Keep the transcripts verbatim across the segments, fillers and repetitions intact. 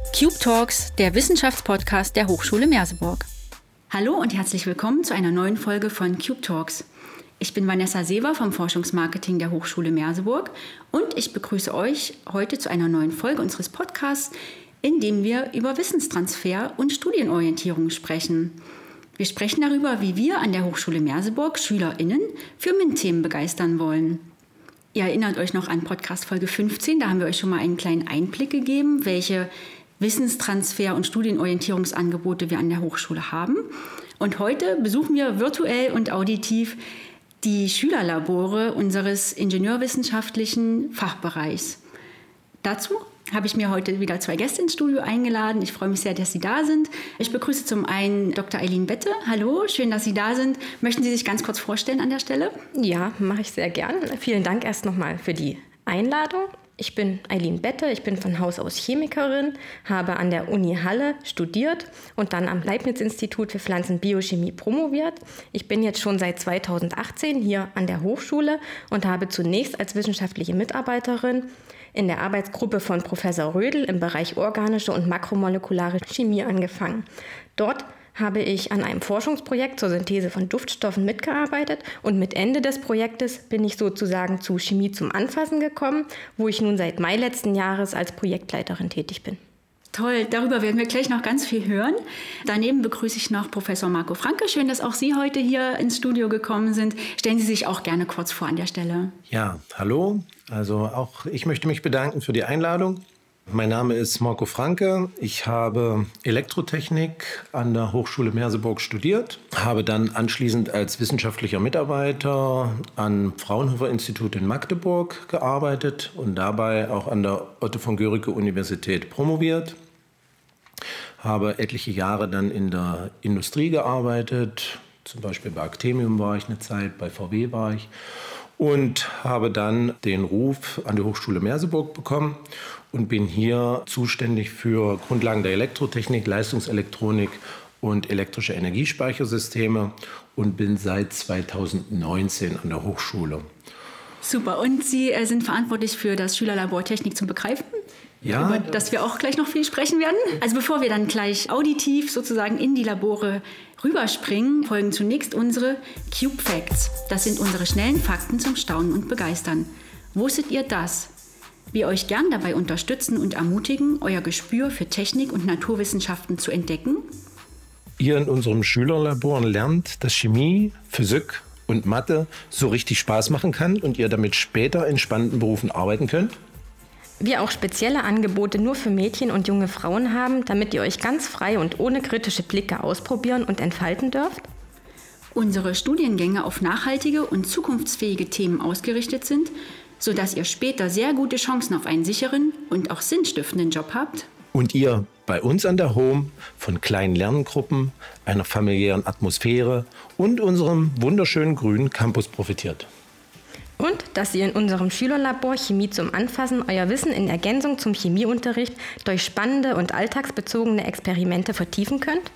Cube Talks, der Wissenschaftspodcast der Hochschule Merseburg. Hallo und herzlich willkommen zu einer neuen Folge von Cube Talks. Ich bin Vanessa Seeber vom Forschungsmarketing der Hochschule Merseburg und ich begrüße euch heute zu einer neuen Folge unseres Podcasts, in dem wir über Wissenstransfer und Studienorientierung sprechen. Wir sprechen darüber, wie wir an der Hochschule Merseburg SchülerInnen für MINT-Themen begeistern wollen. Ihr erinnert euch noch an Podcast Folge fünfzehn, da haben wir euch schon mal einen kleinen Einblick gegeben, welche Wissenstransfer- und Studienorientierungsangebote wir an der Hochschule haben. Und heute besuchen wir virtuell und auditiv die Schülerlabore unseres ingenieurwissenschaftlichen Fachbereichs. Dazu habe ich mir heute wieder zwei Gäste ins Studio eingeladen. Ich freue mich sehr, dass Sie da sind. Ich begrüße zum einen Doktor Eileen Bette. Hallo, schön, dass Sie da sind. Möchten Sie sich ganz kurz vorstellen an der Stelle? Ja, mache ich sehr gern. Vielen Dank erst nochmal für die Einladung. Ich bin Eileen Bette, ich bin von Haus aus Chemikerin, habe an der Uni Halle studiert und dann am Leibniz-Institut für Pflanzenbiochemie promoviert. Ich bin jetzt schon seit zweitausendachtzehn hier an der Hochschule und habe zunächst als wissenschaftliche Mitarbeiterin in der Arbeitsgruppe von Professor Rödel im Bereich organische und makromolekulare Chemie angefangen. Dort habe ich an einem Forschungsprojekt zur Synthese von Duftstoffen mitgearbeitet und mit Ende des Projektes bin ich sozusagen zu Chemie zum Anfassen gekommen, wo ich nun seit Mai letzten Jahres als Projektleiterin tätig bin. Toll, darüber werden wir gleich noch ganz viel hören. Daneben begrüße ich noch Professor Marco Franke. Schön, dass auch Sie heute hier ins Studio gekommen sind. Stellen Sie sich auch gerne kurz vor an der Stelle. Ja, hallo. Also auch ich möchte mich bedanken für die Einladung. Mein Name ist Marco Franke. Ich habe Elektrotechnik an der Hochschule Merseburg studiert, habe dann anschließend als wissenschaftlicher Mitarbeiter am Fraunhofer-Institut in Magdeburg gearbeitet und dabei auch an der Otto von Guericke-Universität promoviert. Habe etliche Jahre dann in der Industrie gearbeitet, zum Beispiel bei Actemium war ich eine Zeit, bei V W war ich. Und habe dann den Ruf an die Hochschule Merseburg bekommen und bin hier zuständig für Grundlagen der Elektrotechnik, Leistungselektronik und elektrische Energiespeichersysteme und bin seit zweitausendneunzehn an der Hochschule. Super. Und Sie sind verantwortlich für das Schülerlabor Technik zum Begreifen? Ja, über das wir auch gleich noch viel sprechen werden. Also bevor wir dann gleich auditiv sozusagen in die Labore rüberspringen, folgen zunächst unsere Cube Facts. Das sind unsere schnellen Fakten zum Staunen und Begeistern. Wusstet ihr das? Wir euch gern dabei unterstützen und ermutigen, euer Gespür für Technik und Naturwissenschaften zu entdecken. Ihr in unserem Schülerlabor lernt, dass Chemie, Physik und Mathe so richtig Spaß machen kann und ihr damit später in spannenden Berufen arbeiten könnt. Wir auch spezielle Angebote nur für Mädchen und junge Frauen haben, damit ihr euch ganz frei und ohne kritische Blicke ausprobieren und entfalten dürft. Unsere Studiengänge auf nachhaltige und zukunftsfähige Themen ausgerichtet sind, sodass ihr später sehr gute Chancen auf einen sicheren und auch sinnstiftenden Job habt. Und ihr bei uns an der Home von kleinen Lerngruppen, einer familiären Atmosphäre und unserem wunderschönen grünen Campus profitiert. Und dass ihr in unserem Schülerlabor Chemie zum Anfassen euer Wissen in Ergänzung zum Chemieunterricht durch spannende und alltagsbezogene Experimente vertiefen könnt?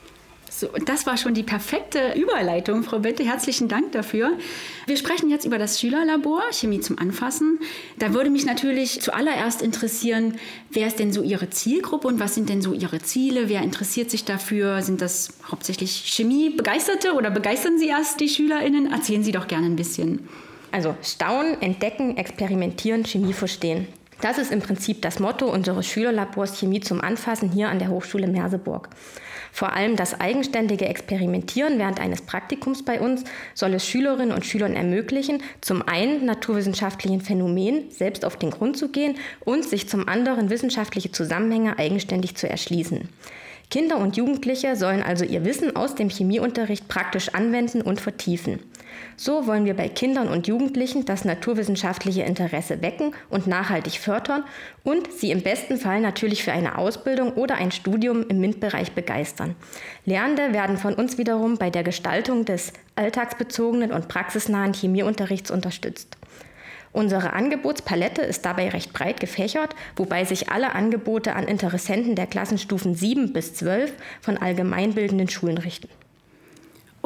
So, und das war schon die perfekte Überleitung, Frau Bette. Herzlichen Dank dafür. Wir sprechen jetzt über das Schülerlabor Chemie zum Anfassen. Da würde mich natürlich zuallererst interessieren, wer ist denn so Ihre Zielgruppe und was sind denn so Ihre Ziele? Wer interessiert sich dafür? Sind das hauptsächlich Chemie-Begeisterte oder begeistern Sie erst die SchülerInnen? Erzählen Sie doch gerne ein bisschen. Also staunen, entdecken, experimentieren, Chemie verstehen. Das ist im Prinzip das Motto unseres Schülerlabors Chemie zum Anfassen hier an der Hochschule Merseburg. Vor allem das eigenständige Experimentieren während eines Praktikums bei uns soll es Schülerinnen und Schülern ermöglichen, zum einen naturwissenschaftlichen Phänomenen selbst auf den Grund zu gehen und sich zum anderen wissenschaftliche Zusammenhänge eigenständig zu erschließen. Kinder und Jugendliche sollen also ihr Wissen aus dem Chemieunterricht praktisch anwenden und vertiefen. So wollen wir bei Kindern und Jugendlichen das naturwissenschaftliche Interesse wecken und nachhaltig fördern und sie im besten Fall natürlich für eine Ausbildung oder ein Studium im MINT-Bereich begeistern. Lernende werden von uns wiederum bei der Gestaltung des alltagsbezogenen und praxisnahen Chemieunterrichts unterstützt. Unsere Angebotspalette ist dabei recht breit gefächert, wobei sich alle Angebote an Interessenten der Klassenstufen sieben bis zwölf von allgemeinbildenden Schulen richten.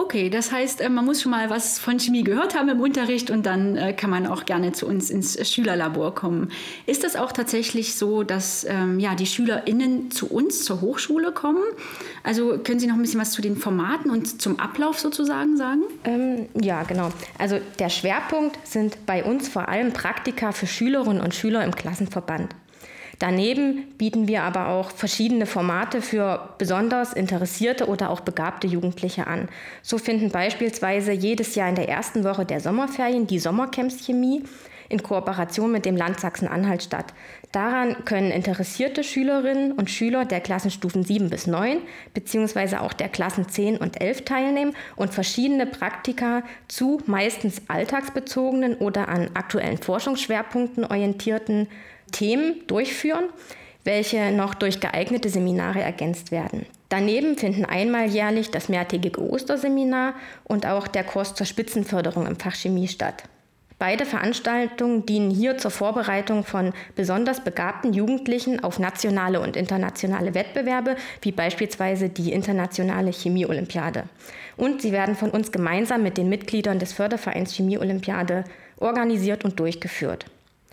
Okay, das heißt, man muss schon mal was von Chemie gehört haben im Unterricht und dann kann man auch gerne zu uns ins Schülerlabor kommen. Ist das auch tatsächlich so, dass ähm, ja, die SchülerInnen zu uns zur Hochschule kommen? Also können Sie noch ein bisschen was zu den Formaten und zum Ablauf sozusagen sagen? Ähm, ja, genau. Also der Schwerpunkt sind bei uns vor allem Praktika für Schülerinnen und Schüler im Klassenverband. Daneben bieten wir aber auch verschiedene Formate für besonders interessierte oder auch begabte Jugendliche an. So finden beispielsweise jedes Jahr in der ersten Woche der Sommerferien die Sommercamps Chemie in Kooperation mit dem Land Sachsen-Anhalt statt. Daran können interessierte Schülerinnen und Schüler der Klassenstufen sieben bis neun beziehungsweise auch der Klassen zehn und elf teilnehmen und verschiedene Praktika zu meistens alltagsbezogenen oder an aktuellen Forschungsschwerpunkten orientierten Themen durchführen, welche noch durch geeignete Seminare ergänzt werden. Daneben finden einmal jährlich das mehrtägige Osterseminar und auch der Kurs zur Spitzenförderung im Fach Chemie statt. Beide Veranstaltungen dienen hier zur Vorbereitung von besonders begabten Jugendlichen auf nationale und internationale Wettbewerbe, wie beispielsweise die internationale Chemie-Olympiade. Und sie werden von uns gemeinsam mit den Mitgliedern des Fördervereins Chemie-Olympiade organisiert und durchgeführt.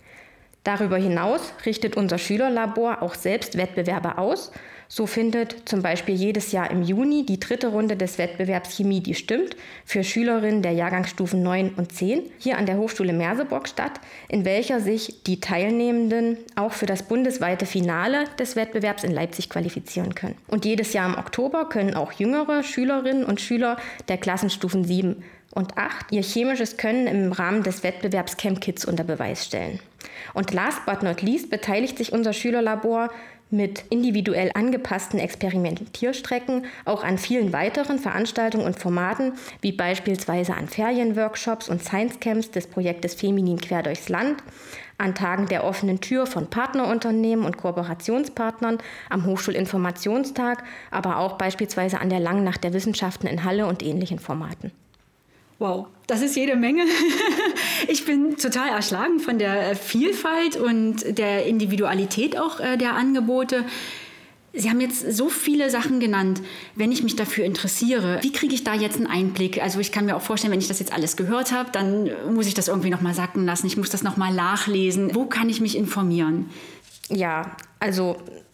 Darüber hinaus richtet unser Schülerlabor auch selbst Wettbewerbe aus. So findet zum Beispiel jedes Jahr im Juni die dritte Runde des Wettbewerbs Chemie, die stimmt, für Schülerinnen der Jahrgangsstufen neun und zehn hier an der Hochschule Merseburg statt, in welcher sich die Teilnehmenden auch für das bundesweite Finale des Wettbewerbs in Leipzig qualifizieren können. Und jedes Jahr im Oktober können auch jüngere Schülerinnen und Schüler der Klassenstufen sieben und acht ihr chemisches Können im Rahmen des Wettbewerbs Camp Kids unter Beweis stellen. Und last but not least beteiligt sich unser Schülerlabor mit individuell angepassten Experimentierstrecken auch an vielen weiteren Veranstaltungen und Formaten, wie beispielsweise an Ferienworkshops und Science-Camps des Projektes Feminin quer durchs Land, an Tagen der offenen Tür von Partnerunternehmen und Kooperationspartnern, am Hochschulinformationstag, aber auch beispielsweise an der Langen Nacht der Wissenschaften in Halle und ähnlichen Formaten. Wow, das ist jede Menge. Ich bin total erschlagen von der Vielfalt und der Individualität auch der Angebote. Sie haben jetzt so viele Sachen genannt. Wenn ich mich dafür interessiere, wie kriege ich da jetzt einen Einblick? Also ich kann mir auch vorstellen, wenn ich das jetzt alles gehört habe, dann muss ich das irgendwie nochmal sacken lassen. Ich muss das nochmal nachlesen. Wo kann ich mich informieren? Ja, also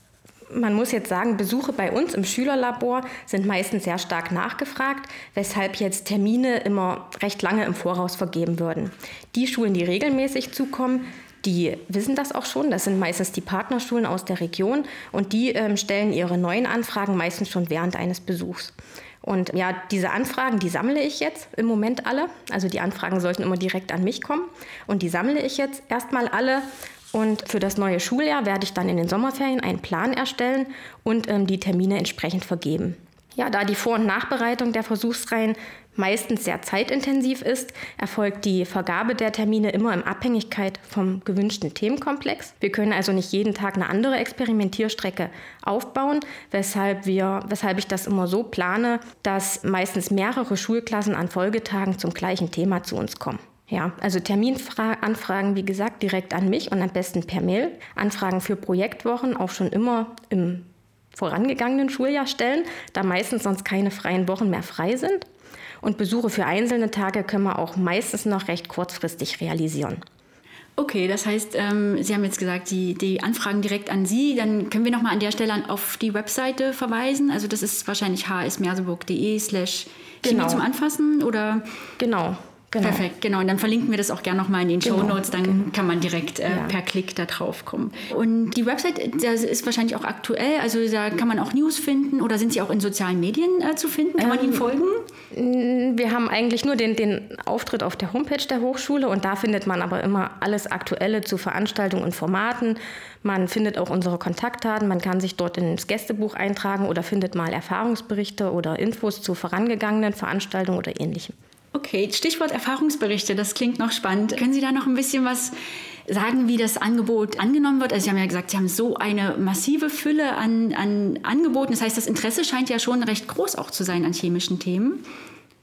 man muss jetzt sagen, Besuche bei uns im Schülerlabor sind meistens sehr stark nachgefragt, weshalb jetzt Termine immer recht lange im Voraus vergeben würden. Die Schulen, die regelmäßig zukommen, die wissen das auch schon. Das sind meistens die Partnerschulen aus der Region und die ähm, stellen ihre neuen Anfragen meistens schon während eines Besuchs. Und ja, diese Anfragen, die sammle ich jetzt im Moment alle. Also die Anfragen sollten immer direkt an mich kommen und die sammle ich jetzt erstmal alle. Und für das neue Schuljahr werde ich dann in den Sommerferien einen Plan erstellen und ähm, die Termine entsprechend vergeben. Ja, da die Vor- und Nachbereitung der Versuchsreihen meistens sehr zeitintensiv ist, erfolgt die Vergabe der Termine immer in Abhängigkeit vom gewünschten Themenkomplex. Wir können also nicht jeden Tag eine andere Experimentierstrecke aufbauen, weshalb, wir, weshalb ich das immer so plane, dass meistens mehrere Schulklassen an Folgetagen zum gleichen Thema zu uns kommen. Ja, also Terminanfragen, wie gesagt, direkt an mich und am besten per Mail. Anfragen für Projektwochen auch schon immer im vorangegangenen Schuljahr stellen, da meistens sonst keine freien Wochen mehr frei sind. Und Besuche für einzelne Tage können wir auch meistens noch recht kurzfristig realisieren. Okay, das heißt, ähm, Sie haben jetzt gesagt, die, die Anfragen direkt an Sie. Dann können wir nochmal an der Stelle auf die Webseite verweisen. Also das ist wahrscheinlich h s merseburg punkt d e slash Chemie zum Anfassen, oder? Genau. Genau. Perfekt, genau. Und dann verlinken wir das auch gerne nochmal in den genau. Shownotes. Dann genau. kann man direkt äh, ja. per Klick da drauf kommen. Und die Website das ist wahrscheinlich auch aktuell. Also da kann man auch News finden, oder sind Sie auch in sozialen Medien äh, zu finden? Kann man ähm, Ihnen folgen? Wir haben eigentlich nur den, den Auftritt auf der Homepage der Hochschule und da findet man aber immer alles Aktuelle zu Veranstaltungen und Formaten. Man findet auch unsere Kontaktdaten, man kann sich dort ins Gästebuch eintragen oder findet mal Erfahrungsberichte oder Infos zu vorangegangenen Veranstaltungen oder Ähnlichem. Okay, Stichwort Erfahrungsberichte, das klingt noch spannend. Können Sie da noch ein bisschen was sagen, wie das Angebot angenommen wird? Also Sie haben ja gesagt, Sie haben so eine massive Fülle an, an Angeboten. Das heißt, das Interesse scheint ja schon recht groß auch zu sein an chemischen Themen.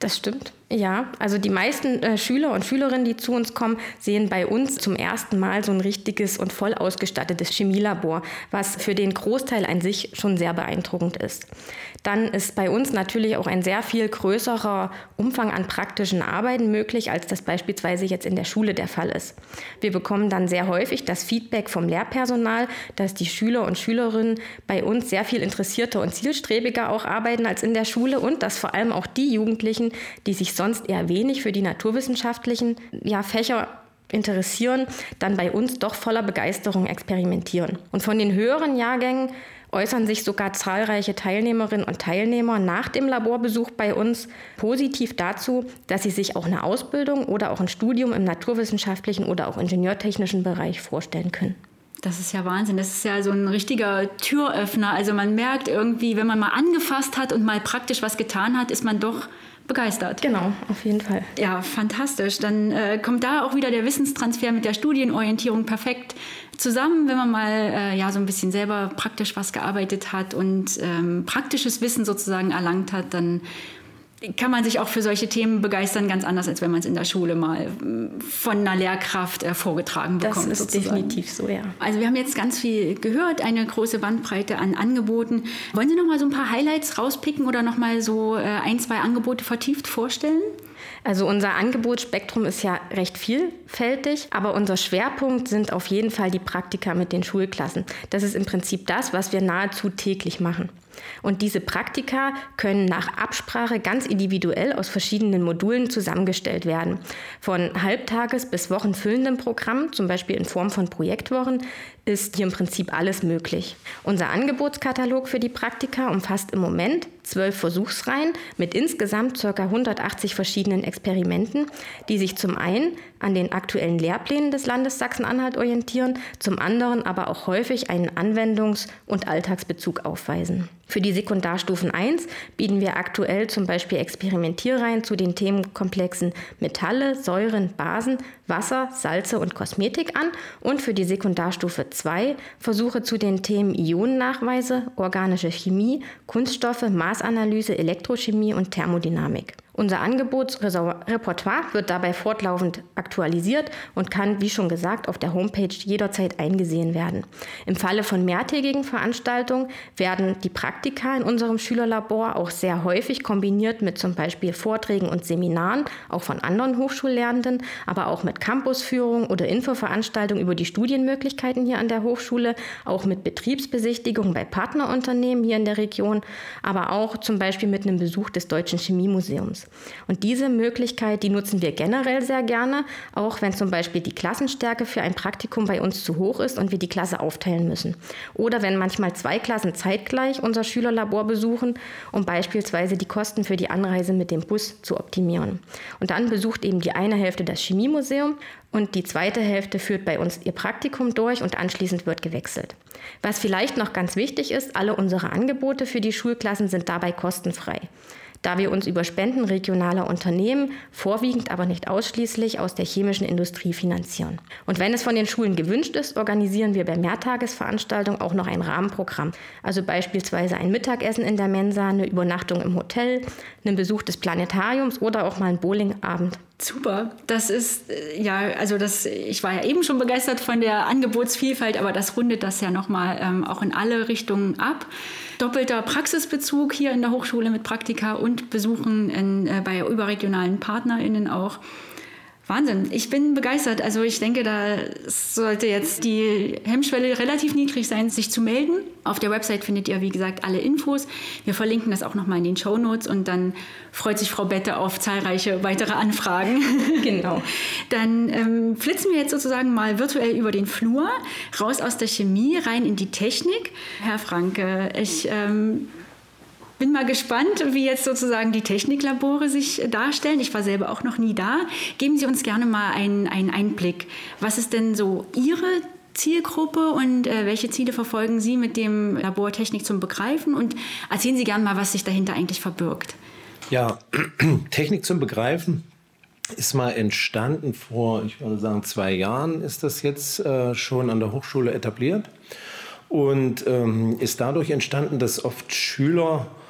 Das stimmt. Ja, also die meisten äh, Schüler und Schülerinnen, die zu uns kommen, sehen bei uns zum ersten Mal so ein richtiges und voll ausgestattetes Chemielabor, was für den Großteil an sich schon sehr beeindruckend ist. Dann ist bei uns natürlich auch ein sehr viel größerer Umfang an praktischen Arbeiten möglich, als das beispielsweise jetzt in der Schule der Fall ist. Wir bekommen dann sehr häufig das Feedback vom Lehrpersonal, dass die Schüler und Schülerinnen bei uns sehr viel interessierter und zielstrebiger auch arbeiten als in der Schule und dass vor allem auch die Jugendlichen, die sich sonst eher wenig für die naturwissenschaftlichen ja, Fächer interessieren, dann bei uns doch voller Begeisterung experimentieren. Und von den höheren Jahrgängen äußern sich sogar zahlreiche Teilnehmerinnen und Teilnehmer nach dem Laborbesuch bei uns positiv dazu, dass sie sich auch eine Ausbildung oder auch ein Studium im naturwissenschaftlichen oder auch ingenieurtechnischen Bereich vorstellen können. Das ist ja Wahnsinn. Das ist ja so ein richtiger Türöffner. Also man merkt irgendwie, wenn man mal angefasst hat und mal praktisch was getan hat, ist man doch begeistert. Genau, auf jeden Fall. Ja, fantastisch. Dann äh, kommt da auch wieder der Wissenstransfer mit der Studienorientierung perfekt zusammen, wenn man mal äh, ja so ein bisschen selber praktisch was gearbeitet hat und ähm, praktisches Wissen sozusagen erlangt hat, dann kann man sich auch für solche Themen begeistern, ganz anders, als wenn man es in der Schule mal von einer Lehrkraft äh, vorgetragen bekommt. Das ist sozusagen. Definitiv so, ja. Also wir haben jetzt ganz viel gehört, eine große Bandbreite an Angeboten. Wollen Sie noch mal so ein paar Highlights rauspicken oder noch mal so äh, ein, zwei Angebote vertieft vorstellen? Also unser Angebotsspektrum ist ja recht vielfältig, aber unser Schwerpunkt sind auf jeden Fall die Praktika mit den Schulklassen. Das ist im Prinzip das, was wir nahezu täglich machen. Und diese Praktika können nach Absprache ganz individuell aus verschiedenen Modulen zusammengestellt werden. Von halbtages- bis wochenfüllendem Programm, zum Beispiel in Form von Projektwochen, ist hier im Prinzip alles möglich. Unser Angebotskatalog für die Praktika umfasst im Moment zwölf Versuchsreihen mit insgesamt ca. hundertachtzig verschiedenen Experimenten, die sich zum einen an den aktuellen Lehrplänen des Landes Sachsen-Anhalt orientieren, zum anderen aber auch häufig einen Anwendungs- und Alltagsbezug aufweisen. Für die Sekundarstufen eins bieten wir aktuell zum Beispiel Experimentierreihen zu den Themenkomplexen Metalle, Säuren, Basen, Wasser, Salze und Kosmetik an und für die Sekundarstufe zwei Versuche zu den Themen Ionennachweise, organische Chemie, Kunststoffe, Maßanalyse, Elektrochemie und Thermodynamik. Unser Angebotsrepertoire wird dabei fortlaufend aktualisiert und kann, wie schon gesagt, auf der Homepage jederzeit eingesehen werden. Im Falle von mehrtägigen Veranstaltungen werden die Praktika in unserem Schülerlabor auch sehr häufig kombiniert mit zum Beispiel Vorträgen und Seminaren, auch von anderen Hochschullernenden, aber auch mit Campusführung oder Infoveranstaltungen über die Studienmöglichkeiten hier an der Hochschule, auch mit Betriebsbesichtigungen bei Partnerunternehmen hier in der Region, aber auch zum Beispiel mit einem Besuch des Deutschen Chemiemuseums. Und diese Möglichkeit, die nutzen wir generell sehr gerne, auch wenn zum Beispiel die Klassenstärke für ein Praktikum bei uns zu hoch ist und wir die Klasse aufteilen müssen. Oder wenn manchmal zwei Klassen zeitgleich unser Schülerlabor besuchen, um beispielsweise die Kosten für die Anreise mit dem Bus zu optimieren. Und dann besucht eben die eine Hälfte das Chemiemuseum und die zweite Hälfte führt bei uns ihr Praktikum durch und anschließend wird gewechselt. Was vielleicht noch ganz wichtig ist, alle unsere Angebote für die Schulklassen sind dabei kostenfrei, da wir uns über Spenden regionaler Unternehmen, vorwiegend aber nicht ausschließlich aus der chemischen Industrie finanzieren. Und wenn es von den Schulen gewünscht ist, organisieren wir bei Mehrtagesveranstaltungen auch noch ein Rahmenprogramm. Also beispielsweise ein Mittagessen in der Mensa, eine Übernachtung im Hotel, einen Besuch des Planetariums oder auch mal einen Bowlingabend. Super. Das ist, ja, also das, ich war ja eben schon begeistert von der Angebotsvielfalt, aber das rundet das ja nochmal ähm, auch in alle Richtungen ab. Doppelter Praxisbezug hier in der Hochschule mit Praktika und Besuchen in, äh, bei überregionalen PartnerInnen auch. Wahnsinn, ich bin begeistert. Also ich denke, da sollte jetzt die Hemmschwelle relativ niedrig sein, sich zu melden. Auf der Website findet ihr, wie gesagt, alle Infos. Wir verlinken das auch nochmal in den Shownotes und dann freut sich Frau Bette auf zahlreiche weitere Anfragen. Genau. Dann ähm, flitzen wir jetzt sozusagen mal virtuell über den Flur, raus aus der Chemie, rein in die Technik. Herr Franke, ich... Ähm, bin mal gespannt, wie jetzt sozusagen die Techniklabore sich darstellen. Ich war selber auch noch nie da. Geben Sie uns gerne mal einen, einen Einblick. Was ist denn so Ihre Zielgruppe und äh, welche Ziele verfolgen Sie mit dem Labor Technik zum Begreifen? Und erzählen Sie gerne mal, was sich dahinter eigentlich verbirgt. Ja, Technik zum Begreifen ist mal entstanden vor, ich würde sagen, zwei Jahren ist das jetzt äh, schon an der Hochschule etabliert. Und ähm, ist dadurch entstanden, dass oft Schüler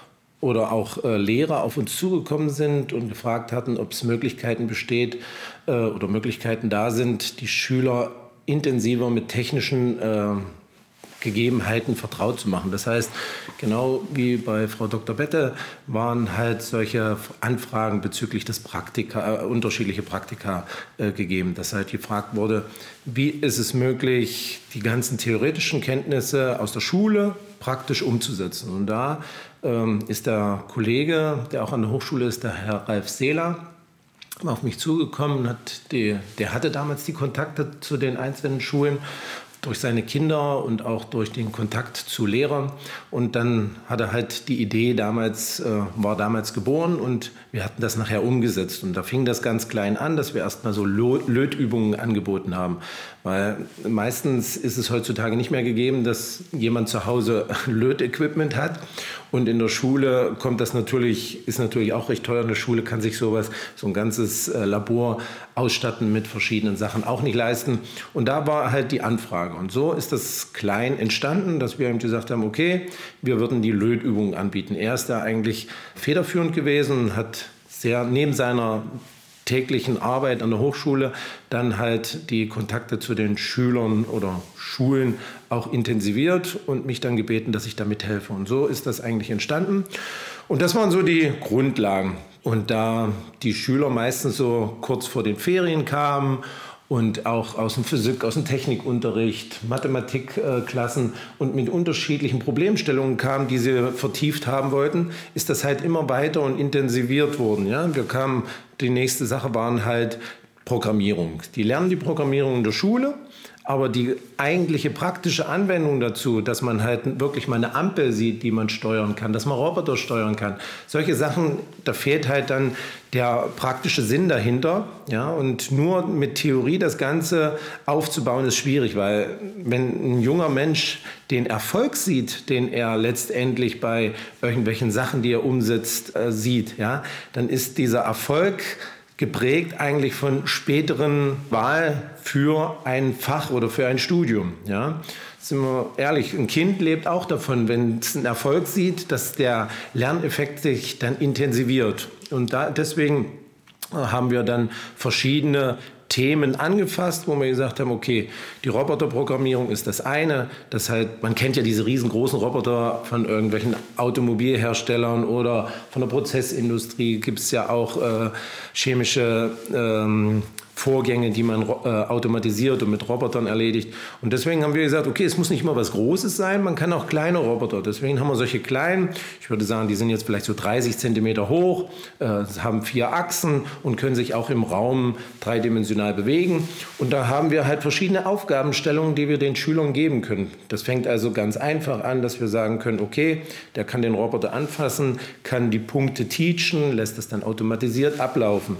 oder auch äh, Lehrer auf uns zugekommen sind und gefragt hatten, ob es Möglichkeiten besteht äh, oder Möglichkeiten da sind, die Schüler intensiver mit technischen äh, Gegebenheiten vertraut zu machen. Das heißt, genau wie bei Frau Doktor Bette waren halt solche Anfragen bezüglich des Praktika, äh, unterschiedliche Praktika äh, gegeben, dass halt gefragt wurde, wie ist es möglich, die ganzen theoretischen Kenntnisse aus der Schule praktisch umzusetzen. Und da ähm, ist der Kollege, der auch an der Hochschule ist, der Herr Ralf Seeler, auf mich zugekommen, hat die, der hatte damals die Kontakte zu den einzelnen Schulen durch seine Kinder und auch durch den Kontakt zu Lehrern. Und dann hat er halt die Idee damals, äh, war damals geboren und wir hatten das nachher umgesetzt. Und da fing das ganz klein an, dass wir erstmal so Lötübungen angeboten haben. Weil meistens ist es heutzutage nicht mehr gegeben, dass jemand zu Hause Lötequipment hat. Und in der Schule kommt das natürlich, ist natürlich auch recht teuer. In der Schule kann sich sowas, so ein ganzes äh, Labor ausstatten mit verschiedenen Sachen auch nicht leisten. Und da war halt die Anfrage. Und so ist das klein entstanden, dass wir ihm gesagt haben, okay, wir würden die Lötübungen anbieten. Er ist da eigentlich federführend gewesen, hat sehr neben seiner täglichen Arbeit an der Hochschule dann halt die Kontakte zu den Schülern oder Schulen auch intensiviert und mich dann gebeten, dass ich da mithelfe. Und so ist das eigentlich entstanden. Und das waren so die Grundlagen. Und da die Schüler meistens so kurz vor den Ferien kamen und auch aus dem Physik, aus dem Technikunterricht, Mathematikklassen und mit unterschiedlichen Problemstellungen kamen, die sie vertieft haben wollten, ist das halt immer weiter und intensiviert worden. Ja? Wir kamen, die nächste Sache waren halt Programmierung. Die lernen die Programmierung in der Schule, aber die eigentliche praktische Anwendung dazu, dass man halt wirklich mal eine Ampel sieht, die man steuern kann, dass man Roboter steuern kann, solche Sachen, da fehlt halt dann der praktische Sinn dahinter. Ja? Und nur mit Theorie das Ganze aufzubauen, ist schwierig, weil wenn ein junger Mensch den Erfolg sieht, den er letztendlich bei irgendwelchen Sachen, die er umsetzt, äh, sieht, ja, dann ist dieser Erfolg geprägt eigentlich von späteren Wahl für ein Fach oder für ein Studium. Ja? Sind wir ehrlich, ein Kind lebt auch davon, wenn es einen Erfolg sieht, dass der Lerneffekt sich dann intensiviert. Und da, deswegen haben wir dann verschiedene Themen angefasst, wo wir gesagt haben, okay, die Roboterprogrammierung ist das eine, das halt, man kennt ja diese riesengroßen Roboter von irgendwelchen Automobilherstellern oder von der Prozessindustrie, gibt es ja auch äh, chemische ähm, Vorgänge, die man äh, automatisiert und mit Robotern erledigt. Und deswegen haben wir gesagt, okay, es muss nicht immer was Großes sein, man kann auch kleine Roboter. Deswegen haben wir solche kleinen, ich würde sagen, die sind jetzt vielleicht so dreißig Zentimeter hoch, äh, haben vier Achsen und können sich auch im Raum dreidimensional bewegen. Und da haben wir halt verschiedene Aufgabenstellungen, die wir den Schülern geben können. Das fängt also ganz einfach an, dass wir sagen können, okay, der kann den Roboter anfassen, kann die Punkte teachen, lässt das dann automatisiert ablaufen.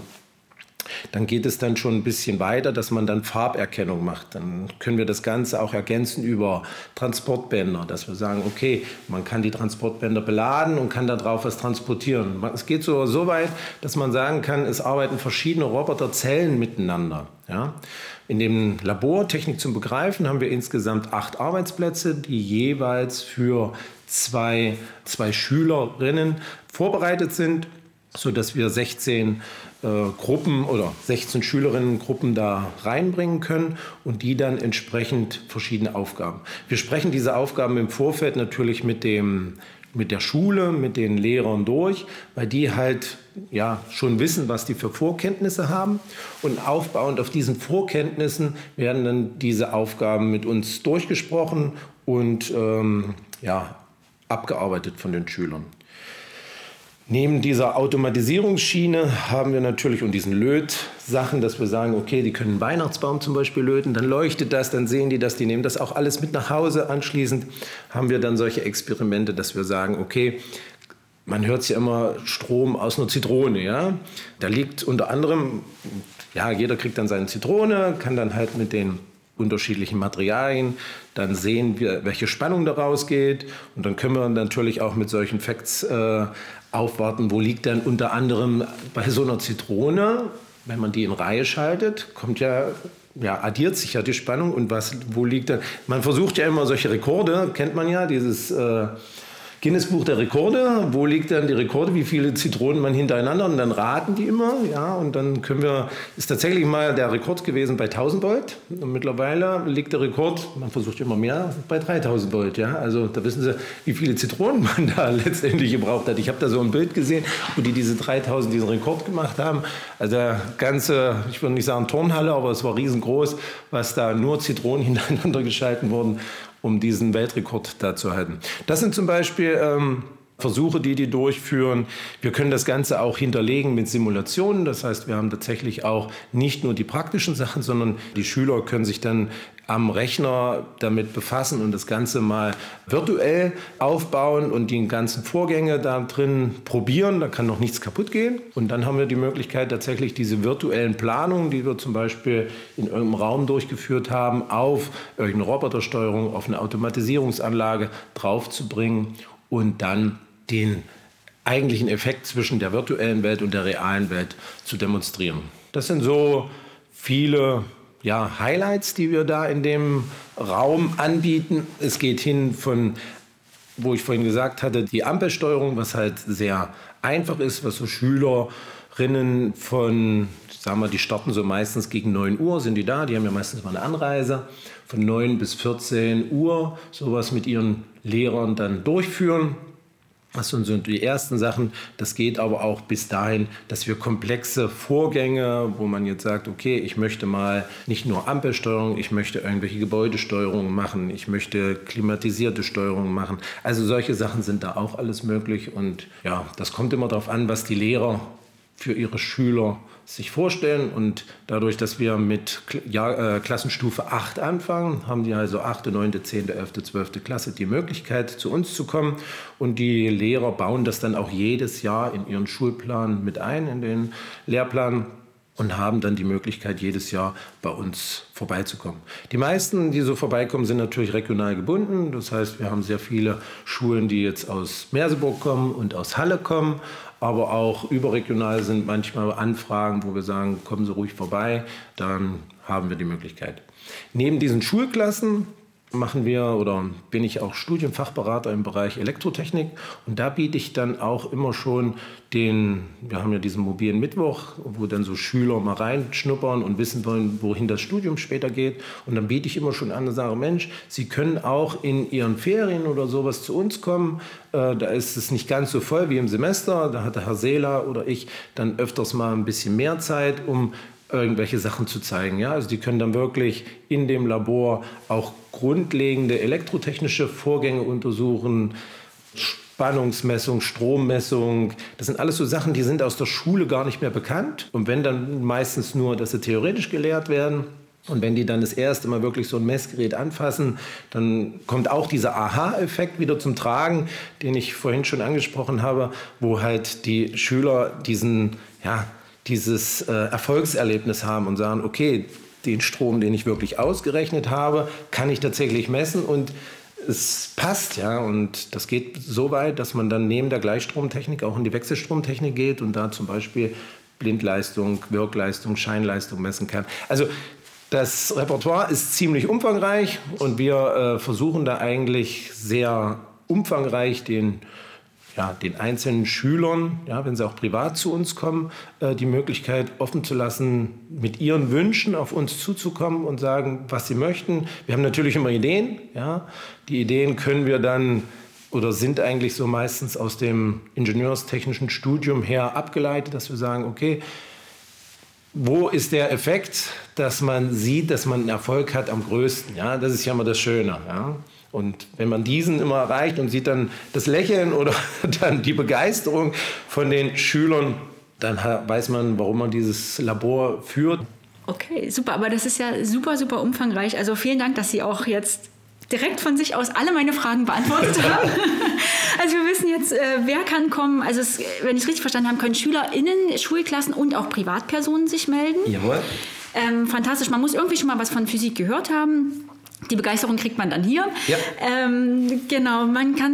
Dann geht es dann schon ein bisschen weiter, dass man dann Farberkennung macht. Dann können wir das Ganze auch ergänzen über Transportbänder, dass wir sagen, okay, man kann die Transportbänder beladen und kann darauf was transportieren. Es geht so, so weit, dass man sagen kann, es arbeiten verschiedene Roboterzellen miteinander. Ja? In dem Labor Technik zum Begreifen haben wir insgesamt acht Arbeitsplätze, die jeweils für zwei, zwei Schülerinnen vorbereitet sind, sodass wir sechzehn äh, Gruppen oder sechzehn Schülerinnengruppen da reinbringen können und die dann entsprechend verschiedene Aufgaben. Wir sprechen diese Aufgaben im Vorfeld natürlich mit dem mit der Schule, mit den Lehrern durch, weil die halt ja schon wissen, was die für Vorkenntnisse haben. Und aufbauend auf diesen Vorkenntnissen werden dann diese Aufgaben mit uns durchgesprochen und ähm, ja, abgearbeitet von den Schülern. Neben dieser Automatisierungsschiene haben wir natürlich und diesen Lötsachen, dass wir sagen, okay, die können einen Weihnachtsbaum zum Beispiel löten, dann leuchtet das, dann sehen die das, die nehmen das auch alles mit nach Hause. Anschließend haben wir dann solche Experimente, dass wir sagen, okay, man hört ja immer Strom aus einer Zitrone, ja. Da liegt unter anderem, ja, jeder kriegt dann seine Zitrone, kann dann halt mit den unterschiedlichen Materialien dann sehen wir, welche Spannung daraus geht. Und dann können wir natürlich auch mit solchen Facts äh, aufwarten, wo liegt dann unter anderem bei so einer Zitrone, wenn man die in Reihe schaltet, kommt ja, ja addiert sich ja die Spannung und was, wo liegt dann, man versucht ja immer solche Rekorde, kennt man ja, dieses äh, Guinness-Buch der Rekorde. Wo liegt dann die Rekorde, wie viele Zitronen man hintereinander? Und dann raten die immer. Ja, und dann können wir, ist tatsächlich mal der Rekord gewesen bei tausend Volt. Und mittlerweile liegt der Rekord, man versucht immer mehr, bei dreitausend Volt. Ja, also da wissen Sie, wie viele Zitronen man da letztendlich gebraucht hat. Ich habe da so ein Bild gesehen, wo die diese dreitausend diesen Rekord gemacht haben. Also der ganze, ich würde nicht sagen Turnhalle, aber es war riesengroß, was da nur Zitronen hintereinander geschalten wurden, um diesen Weltrekord da zu halten. Das sind zum Beispiel ähm, Versuche, die die durchführen. Wir können das Ganze auch hinterlegen mit Simulationen. Das heißt, wir haben tatsächlich auch nicht nur die praktischen Sachen, sondern die Schüler können sich dann am Rechner damit befassen und das Ganze mal virtuell aufbauen und die ganzen Vorgänge da drin probieren. Da kann noch nichts kaputt gehen. Und dann haben wir die Möglichkeit, tatsächlich diese virtuellen Planungen, die wir zum Beispiel in irgendeinem Raum durchgeführt haben, auf irgendeine Robotersteuerung, auf eine Automatisierungsanlage draufzubringen und dann den eigentlichen Effekt zwischen der virtuellen Welt und der realen Welt zu demonstrieren. Das sind so viele ja, Highlights, die wir da in dem Raum anbieten. Es geht hin von, wo ich vorhin gesagt hatte, die Ampelsteuerung, was halt sehr einfach ist, was so Schülerinnen von, sagen wir, die starten so meistens gegen neun Uhr, sind die da, die haben ja meistens mal eine Anreise, von neun bis vierzehn Uhr, sowas mit ihren Lehrern dann durchführen. Das sind so die ersten Sachen. Das geht aber auch bis dahin, dass wir komplexe Vorgänge, wo man jetzt sagt, okay, ich möchte mal nicht nur Ampelsteuerung, ich möchte irgendwelche Gebäudesteuerungen machen, ich möchte klimatisierte Steuerungen machen. Also solche Sachen sind da auch alles möglich. Und ja, das kommt immer darauf an, was die Lehrer für ihre Schüler sich vorstellen. Und dadurch, dass wir mit ja, äh, Klassenstufe acht anfangen, haben die also achte, neunte, zehnte, elfte, zwölfte Klasse die Möglichkeit, zu uns zu kommen. Und die Lehrer bauen das dann auch jedes Jahr in ihren Schulplan mit ein, in den Lehrplan. Und haben dann die Möglichkeit, jedes Jahr bei uns vorbeizukommen. Die meisten, die so vorbeikommen, sind natürlich regional gebunden. Das heißt, wir haben sehr viele Schulen, die jetzt aus Merseburg kommen und aus Halle kommen. Aber auch überregional sind manchmal Anfragen, wo wir sagen, kommen Sie ruhig vorbei. Dann haben wir die Möglichkeit. Neben diesen Schulklassen machen wir oder bin ich auch Studienfachberater im Bereich Elektrotechnik und da biete ich dann auch immer schon den, wir haben ja diesen mobilen Mittwoch, wo dann so Schüler mal reinschnuppern und wissen wollen, wohin das Studium später geht und dann biete ich immer schon an und sage, Mensch, Sie können auch in Ihren Ferien oder sowas zu uns kommen, äh, da ist es nicht ganz so voll wie im Semester, da hat der Herr Seeler oder ich dann öfters mal ein bisschen mehr Zeit, um irgendwelche Sachen zu zeigen. Ja? Also die können dann wirklich in dem Labor auch grundlegende elektrotechnische Vorgänge untersuchen, Spannungsmessung, Strommessung. Das sind alles so Sachen, die sind aus der Schule gar nicht mehr bekannt. Und wenn dann meistens nur, dass sie theoretisch gelehrt werden. Und wenn die dann das erste Mal wirklich so ein Messgerät anfassen, dann kommt auch dieser Aha-Effekt wieder zum Tragen, den ich vorhin schon angesprochen habe, wo halt die Schüler diesen, ja, dieses äh, Erfolgserlebnis haben und sagen, okay, den Strom, den ich wirklich ausgerechnet habe, kann ich tatsächlich messen und es passt, ja. Und das geht so weit, dass man dann neben der Gleichstromtechnik auch in die Wechselstromtechnik geht und da zum Beispiel Blindleistung, Wirkleistung, Scheinleistung messen kann. Also das Repertoire ist ziemlich umfangreich und wir äh, versuchen da eigentlich sehr umfangreich den Ja, den einzelnen Schülern, ja, wenn sie auch privat zu uns kommen, äh, die Möglichkeit offen zu lassen, mit ihren Wünschen auf uns zuzukommen und sagen, was sie möchten. Wir haben natürlich immer Ideen. Ja. Die Ideen können wir dann oder sind eigentlich so meistens aus dem ingenieurstechnischen Studium her abgeleitet, dass wir sagen, okay, wo ist der Effekt, dass man sieht, dass man einen Erfolg hat am größten? Ja, das ist ja immer das Schöne. Ja. Und wenn man diesen immer erreicht und sieht dann das Lächeln oder dann die Begeisterung von den Schülern, dann weiß man, warum man dieses Labor führt. Okay, super. Aber das ist ja super, super umfangreich. Also vielen Dank, dass Sie auch jetzt direkt von sich aus alle meine Fragen beantwortet haben. Also wir wissen jetzt, wer kann kommen. Also es, wenn ich es richtig verstanden habe, können SchülerInnen, Schulklassen und auch Privatpersonen sich melden. Jawohl. Ähm, fantastisch. Man muss irgendwie schon mal was von Physik gehört haben. Die Begeisterung kriegt man dann hier. Ja. Ähm, genau, man kann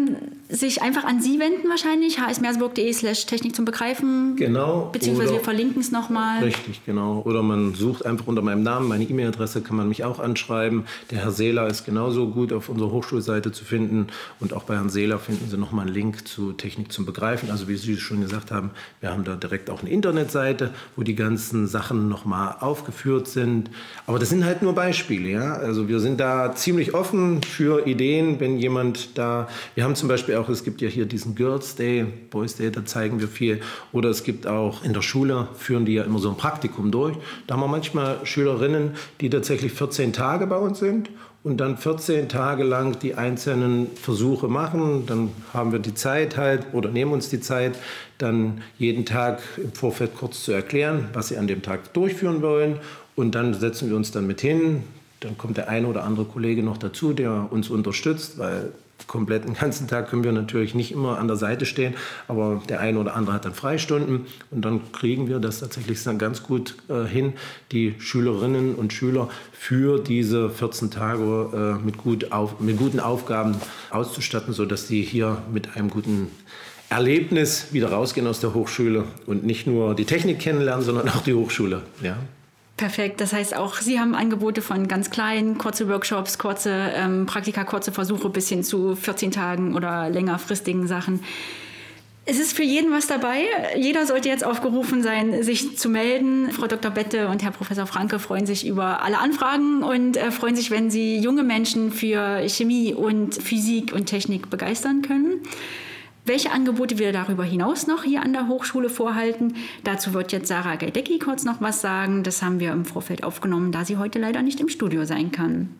sich einfach an Sie wenden wahrscheinlich, h s merseburg punkt d e slash Technik zum Begreifen. Genau. Beziehungsweise wir verlinken es nochmal. Richtig, genau. Oder man sucht einfach unter meinem Namen, meine E-Mail-Adresse kann man mich auch anschreiben. Der Herr Seeler ist genauso gut auf unserer Hochschulseite zu finden. Und auch bei Herrn Seeler finden Sie nochmal einen Link zu Technik zum Begreifen. Also wie Sie schon gesagt haben, wir haben da direkt auch eine Internetseite, wo die ganzen Sachen nochmal aufgeführt sind. Aber das sind halt nur Beispiele. Ja? Also wir sind da ziemlich offen für Ideen, wenn jemand da... Wir haben zum Beispiel auch, es gibt ja hier diesen Girls Day, Boys Day, da zeigen wir viel. Oder es gibt auch in der Schule, führen die ja immer so ein Praktikum durch. Da haben wir manchmal Schülerinnen, die tatsächlich vierzehn Tage bei uns sind und dann vierzehn Tage lang die einzelnen Versuche machen. Dann haben wir die Zeit halt oder nehmen uns die Zeit, dann jeden Tag im Vorfeld kurz zu erklären, was sie an dem Tag durchführen wollen. Und dann setzen wir uns dann mit hin. Dann kommt der eine oder andere Kollege noch dazu, der uns unterstützt, weil komplett den ganzen Tag können wir natürlich nicht immer an der Seite stehen, aber der eine oder andere hat dann Freistunden und dann kriegen wir das tatsächlich dann ganz gut äh, hin, die Schülerinnen und Schüler für diese vierzehn Tage äh, mit, gut auf, mit guten Aufgaben auszustatten, sodass sie hier mit einem guten Erlebnis wieder rausgehen aus der Hochschule und nicht nur die Technik kennenlernen, sondern auch die Hochschule. Ja. Perfekt. Das heißt auch, Sie haben Angebote von ganz kleinen, kurze Workshops, kurze ähm, Praktika, kurze Versuche bis hin zu vierzehn Tagen oder längerfristigen Sachen. Es ist für jeden was dabei. Jeder sollte jetzt aufgerufen sein, sich zu melden. Frau Doktor Bette und Herr Professor Franke freuen sich über alle Anfragen und äh, freuen sich, wenn Sie junge Menschen für Chemie und Physik und Technik begeistern können. Welche Angebote wir darüber hinaus noch hier an der Hochschule vorhalten, dazu wird jetzt Sarah Gaidecki kurz noch was sagen. Das haben wir im Vorfeld aufgenommen, da sie heute leider nicht im Studio sein kann.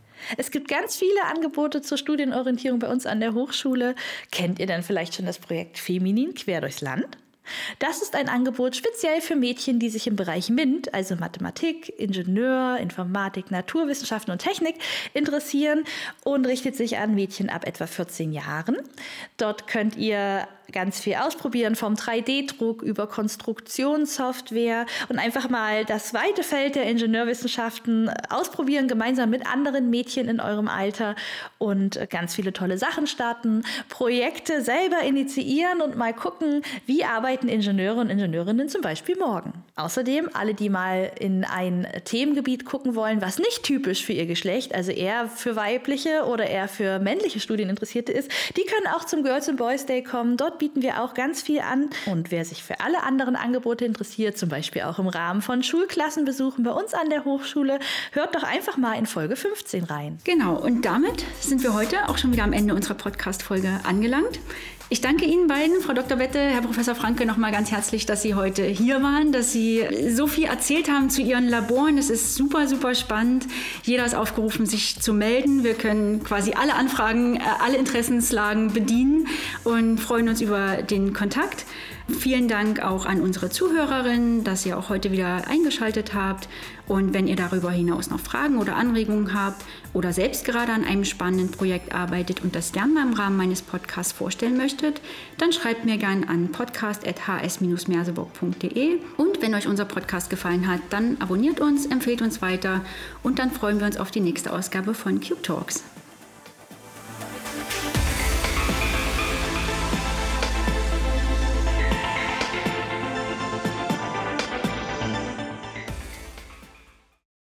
Es gibt ganz viele Angebote zur Studienorientierung bei uns an der Hochschule. Kennt ihr denn vielleicht schon das Projekt Feminin quer durchs Land? Das ist ein Angebot speziell für Mädchen, die sich im Bereich MINT, also Mathematik, Ingenieur, Informatik, Naturwissenschaften und Technik, interessieren und richtet sich an Mädchen ab etwa vierzehn Jahren. Dort könnt ihr ganz viel ausprobieren, vom drei D Druck über Konstruktionssoftware und einfach mal das weite Feld der Ingenieurwissenschaften ausprobieren, gemeinsam mit anderen Mädchen in eurem Alter und ganz viele tolle Sachen starten, Projekte selber initiieren und mal gucken, wie arbeiten Ingenieure und Ingenieurinnen zum Beispiel morgen. Außerdem, alle, die mal in ein Themengebiet gucken wollen, was nicht typisch für ihr Geschlecht, also eher für weibliche oder eher für männliche Studieninteressierte ist, die können auch zum Girls and Boys Day kommen. Dort bieten wir auch ganz viel an. Und wer sich für alle anderen Angebote interessiert, zum Beispiel auch im Rahmen von Schulklassenbesuchen bei uns an der Hochschule, hört doch einfach mal in Folge fünfzehn rein. Genau, und damit sind wir heute auch schon wieder am Ende unserer Podcast-Folge angelangt. Ich danke Ihnen beiden, Frau Doktor Bette, Herr Professor Franke, nochmal ganz herzlich, dass Sie heute hier waren, dass Sie so viel erzählt haben zu Ihren Laboren. Das ist super, super spannend. Jeder ist aufgerufen, sich zu melden. Wir können quasi alle Anfragen, alle Interessenslagen bedienen und freuen uns über den Kontakt. Vielen Dank auch an unsere Zuhörerinnen, dass ihr auch heute wieder eingeschaltet habt. Und wenn ihr darüber hinaus noch Fragen oder Anregungen habt oder selbst gerade an einem spannenden Projekt arbeitet und das gerne mal im Rahmen meines Podcasts vorstellen möchtet, dann schreibt mir gerne an podcast at h s merseburg punkt d e. Und wenn euch unser Podcast gefallen hat, dann abonniert uns, empfehlt uns weiter und dann freuen wir uns auf die nächste Ausgabe von Cube Talks.